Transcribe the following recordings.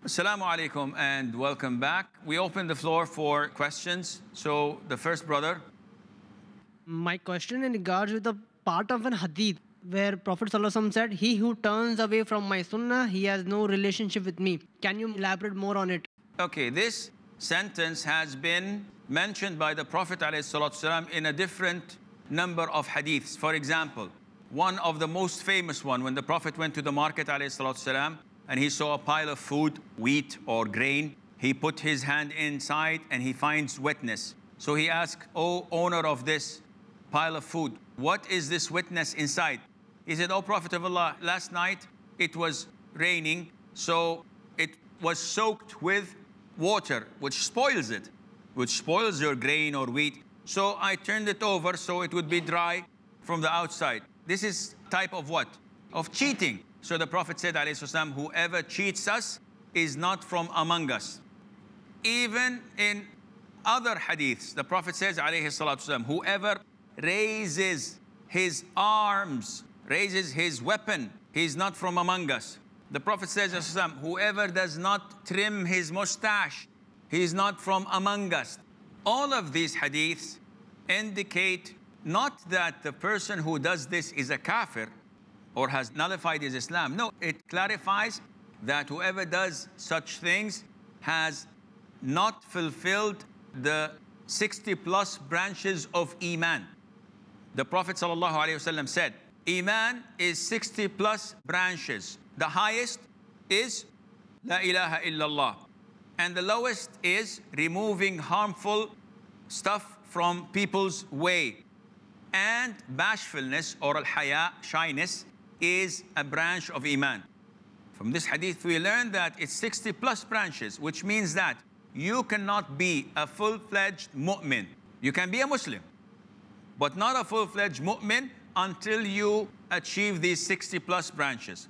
Assalamu alaikum and welcome back. We open the floor for questions. So the first brother. My question in regards with the part of an hadith where Prophet ﷺ said, "He who turns away from my sunnah, he has no relationship with me." Can you elaborate more on it? Okay, this sentence has been mentioned by the Prophet ﷺ in a different number of hadiths. For example, one of the most famous one, when the Prophet went to the market ﷺ and he saw a pile of food, wheat or grain, he put his hand inside and he finds wetness. So he asked, "O owner of this pile of food, what is this wetness inside?" He said, "O Prophet of Allah, last night it was raining, so it was soaked with water, which spoils it, which spoils your grain or wheat. So I turned it over so it would be dry from the outside." This is type of what? Of cheating. So the Prophet said, alayhi salam, whoever cheats us is not from among us. Even in other hadiths, the Prophet says, alayhi salatu wasalam, whoever raises his arms, raises his weapon, he is not from among us. The Prophet says, alayhi salam, whoever does not trim his mustache, he is not from among us. All of these hadiths indicate not that the person who does this is a kafir or has nullified his Islam. No, it clarifies that whoever does such things has not fulfilled the 60 plus branches of Iman. The Prophet ﷺ said, Iman is 60 plus branches. The highest is La ilaha illallah. And the lowest is removing harmful stuff from people's way. And bashfulness or al-haya, shyness, is a branch of Iman. From this hadith we learn that it's 60 plus branches, which means that you cannot be a full-fledged mu'min. You can be a Muslim, but not a full-fledged mu'min until you achieve these 60 plus branches.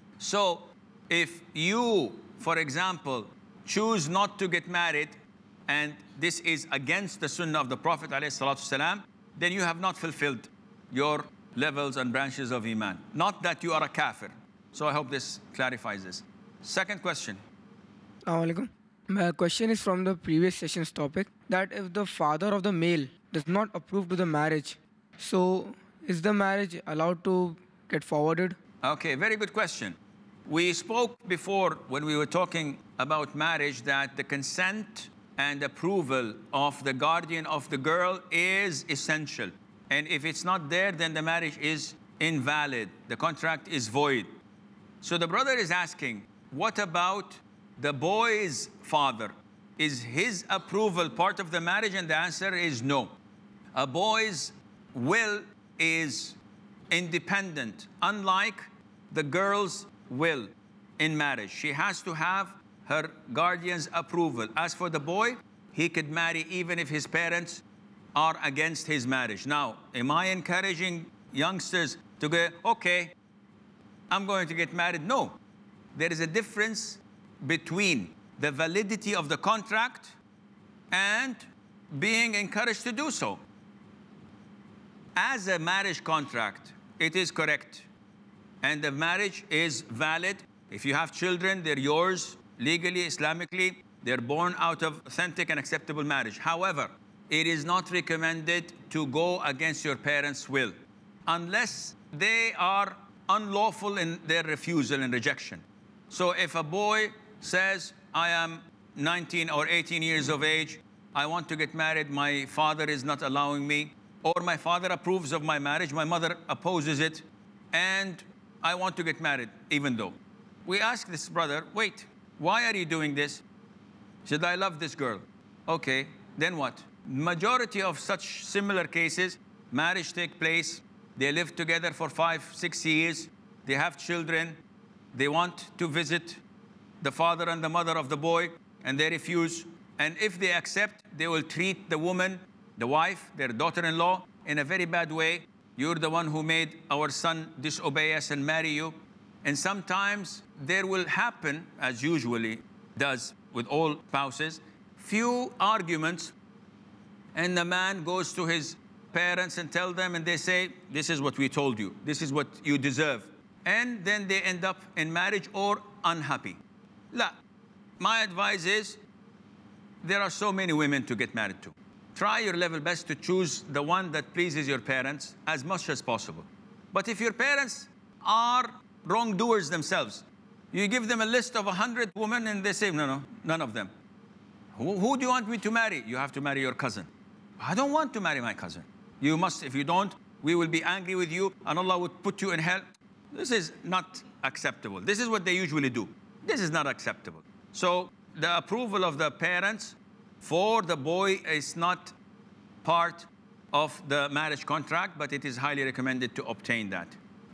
So if you, for example, choose not to get married, and this is against the sunnah of the Prophet ﷺ, then you have not fulfilled your levels and branches of Iman. Not that you are a kafir. So I hope this clarifies this. Second question. Assalamu alaikum. My question is from the previous session's topic, that if the father of the male does not approve to the marriage, so is the marriage allowed to get forwarded? Okay, very good question. We spoke before when we were talking about marriage that the consent and approval of the guardian of the girl is essential. And if it's not there, then the marriage is invalid. The contract is void. So the brother is asking, what about the boy's father? Is his approval part of the marriage? And the answer is no. A boy's will is independent, unlike the girl's will in marriage. She has to have her guardian's approval. As for the boy, he could marry even if his parents are against his marriage. Now, am I encouraging youngsters to go, okay, I'm going to get married? No. There is a difference between the validity of the contract and being encouraged to do so. As a marriage contract, it is correct. And the marriage is valid. If you have children, they're yours legally, Islamically. They're born out of authentic and acceptable marriage. However, it is not recommended to go against your parents' will unless they are unlawful in their refusal and rejection. So if a boy says, I am 19 or 18 years of age, I want to get married, my father is not allowing me, or my father approves of my marriage, my mother opposes it, and I want to get married even though. We ask this brother, wait, why are you doing this? He said, I love this girl. Okay, then what? Majority of such similar cases, marriage take place, they live together for 5-6 years, they have children, they want to visit the father and the mother of the boy, and they refuse. And if they accept, they will treat the woman, the wife, their daughter-in-law, in a very bad way. You're the one who made our son disobey us and marry you. And sometimes there will happen, as usually does with all spouses, few arguments, and the man goes to his parents and tell them, and they say, this is what we told you, this is what you deserve. And then they end up in marriage or unhappy. La, My advice is, there are so many women to get married to. Try your level best to choose the one that pleases your parents as much as possible. But if your parents are wrongdoers themselves, you give them a list of 100 women and they say, no, none of them. Who do you want me to marry? You have to marry your cousin. I don't want to marry my cousin. You must, if you don't, we will be angry with you and Allah would put you in hell. This is not acceptable. This is what they usually do. This is not acceptable. So the approval of the parents for the boy is not part of the marriage contract, but it is highly recommended to obtain that.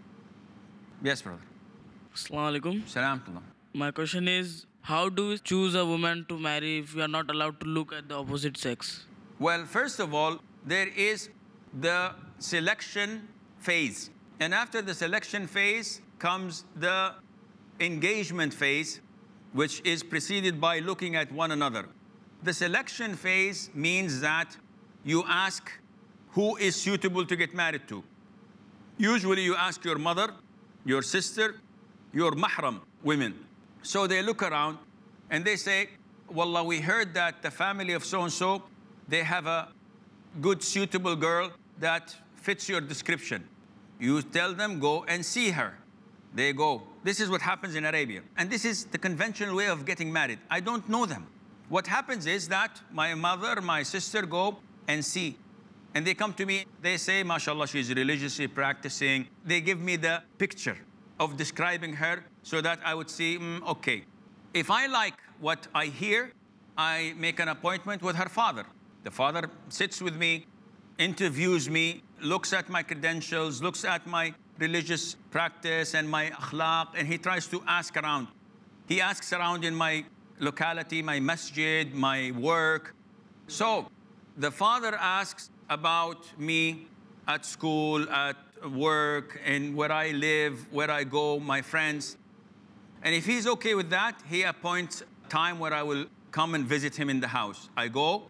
Yes, brother. Assalamu alaikum. Salam. My question is, how do we choose a woman to marry if we are not allowed to look at the opposite sex? Well, first of all, there is the selection phase. And after the selection phase comes the engagement phase, which is preceded by looking at one another. The selection phase means that you ask who is suitable to get married to. Usually you ask your mother, your sister, your mahram women. So they look around and they say, Wallah, we heard that the family of so-and-so, they have a good suitable girl that fits your description. You tell them, go and see her. They go. This is what happens in Arabia. And this is the conventional way of getting married. I don't know them. What happens is that my mother, my sister go and see. And they come to me, they say, mashallah, she's religiously practicing. They give me the picture of describing her so that I would see, okay. If I like what I hear, I make an appointment with her father. The father sits with me, interviews me, looks at my credentials, looks at my religious practice and my akhlaq, and he tries to ask around. He asks around in my locality, my masjid, my work. So the father asks about me at school, at work, and where I live, where I go, my friends. And if he's okay with that, he appoints time where I will come and visit him in the house. I go,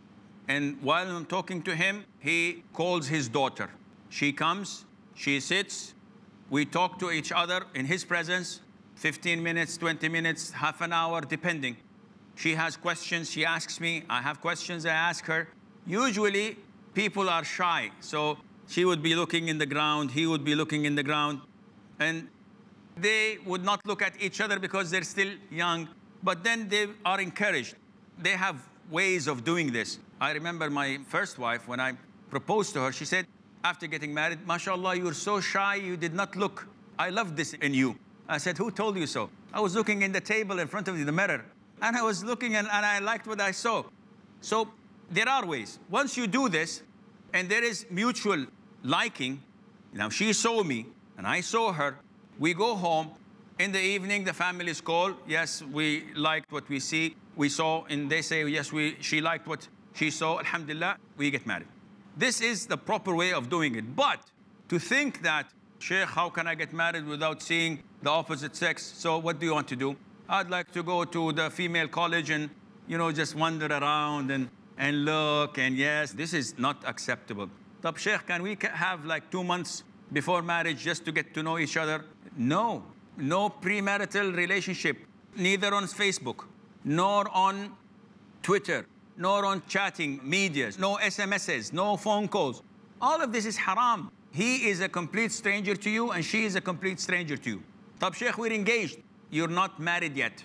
and while I'm talking to him, he calls his daughter. She comes, she sits, we talk to each other in his presence, 15 minutes, 20 minutes, half an hour, depending. She has questions, she asks me. I have questions, I ask her. Usually, people are shy. So she would be looking in the ground, he would be looking in the ground. And they would not look at each other because they're still young. But then they are encouraged. They have ways of doing this. I remember my first wife, when I proposed to her, she said, after getting married, mashallah, you're so shy, you did not look. I love this in you. I said, who told you so? I was looking in the table in front of the mirror, and I was looking and I liked what I saw. So there are ways. Once you do this, and there is mutual liking, now she saw me, and I saw her, we go home. In the evening, the families call. Yes, we liked what we saw, and they say, yes, she liked what she saw. Alhamdulillah, we get married. This is the proper way of doing it. But to think that, Sheikh, how can I get married without seeing the opposite sex? So what do you want to do? I'd like to go to the female college and, just wander around and look. And yes, this is not acceptable. Tab, Sheikh, can we have like 2 months before marriage just to get to know each other? No. No premarital relationship, neither on Facebook, nor on Twitter, nor on chatting medias, no SMSs, no phone calls. All of this is haram. He is a complete stranger to you, and she is a complete stranger to you. Tab, Sheikh, we're engaged. You're not married yet.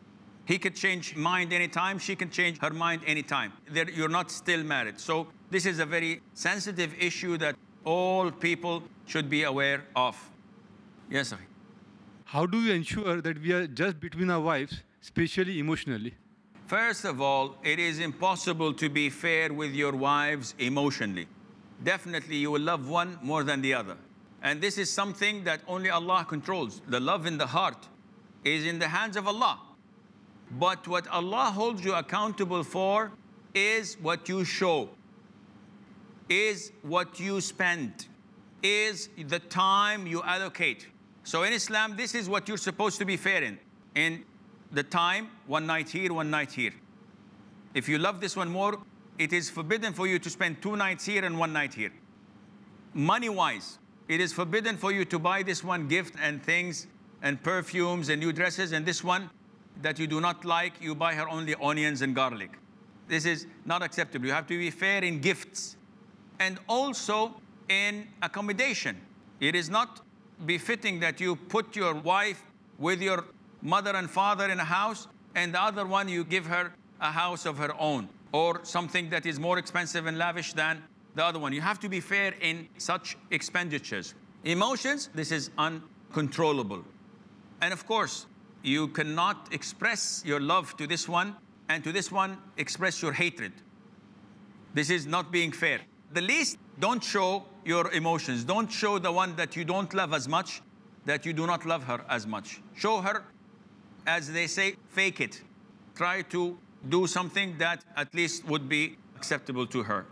He could change mind anytime. She can change her mind anytime. You're not still married. So this is a very sensitive issue that all people should be aware of. Yes, sir. How do we ensure that we are just between our wives, especially emotionally? First of all, it is impossible to be fair with your wives emotionally. Definitely, you will love one more than the other. And this is something that only Allah controls. The love in the heart is in the hands of Allah. But what Allah holds you accountable for is what you show, is what you spend, is the time you allocate. So in Islam, this is what you're supposed to be fair in. In the time, one night here, one night here. If you love this one more, it is forbidden for you to spend 2 nights here and 1 night here. Money-wise, it is forbidden for you to buy this one gift and things and perfumes and new dresses, and this one that you do not like, you buy her only onions and garlic. This is not acceptable. You have to be fair in gifts and also in accommodation. It is not befitting that you put your wife with your mother and father in a house and the other one you give her a house of her own or something that is more expensive and lavish than the other one. You have to be fair in such expenditures. Emotions, this is uncontrollable. And of course, you cannot express your love to this one and to this one express your hatred. This is not being fair. The least, don't show your emotions. Don't show the one that you don't love as much, that you do not love her as much. Show her, as they say, fake it. Try to do something that at least would be acceptable to her.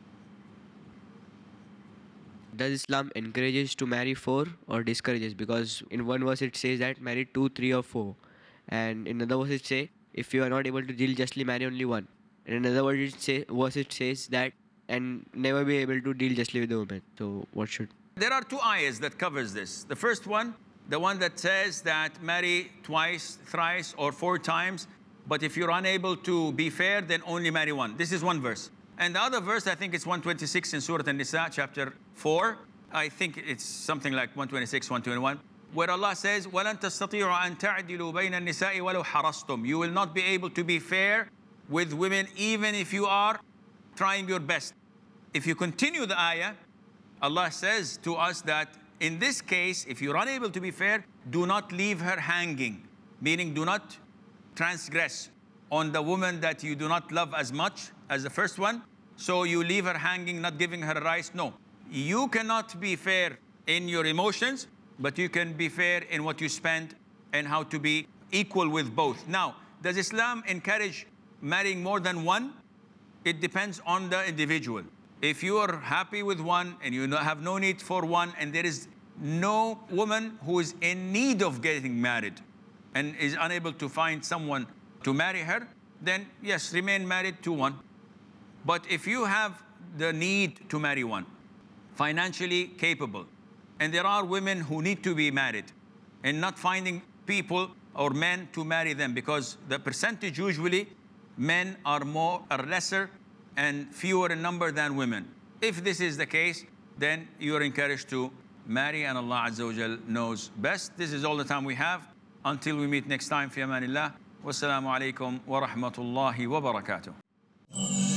Does Islam encourages to marry 4 or discourages? Because in one verse it says that marry 2, 3 or 4. And in another verse it says, if you are not able to deal justly, marry only 1. And in another verse it says that, and never be able to deal justly with a woman. So what should? There are 2 ayahs that covers this. The first one, the one that says that marry twice, thrice, or 4 times. But if you're unable to be fair, then only marry 1. This is one verse. And the other verse, I think it's 126 in Surah An-Nisa, chapter 4. I think it's something like 126, 121, where Allah says, وَلَن تَسْتَطِيعُوا أَن تَعْدِلُوا بَيْنَ النِّسَاءِ وَلَوْ حَرَصْتُمْ. You will not be able to be fair with women even if you are trying your best. If you continue the ayah, Allah says to us that in this case, if you're unable to be fair, do not leave her hanging. Meaning, do not transgress on the woman that you do not love as much as the first one. So you leave her hanging, not giving her a rice. No. You cannot be fair in your emotions, but you can be fair in what you spend and how to be equal with both. Now, does Islam encourage marrying more than 1? It depends on the individual. If you are happy with 1 and you have no need for 1 and there is no woman who is in need of getting married and is unable to find someone to marry her, then yes, remain married to 1. But if you have the need to marry 1, financially capable, and there are women who need to be married and not finding people or men to marry them, because the percentage usually men are more or lesser and fewer in number than women. If this is the case, then you are encouraged to marry, and Allah Azza wa Jal knows best. This is all the time we have. Until we meet next time, fi amanillah. Wassalamu alaikum wa rahmatullahi wa barakatuh.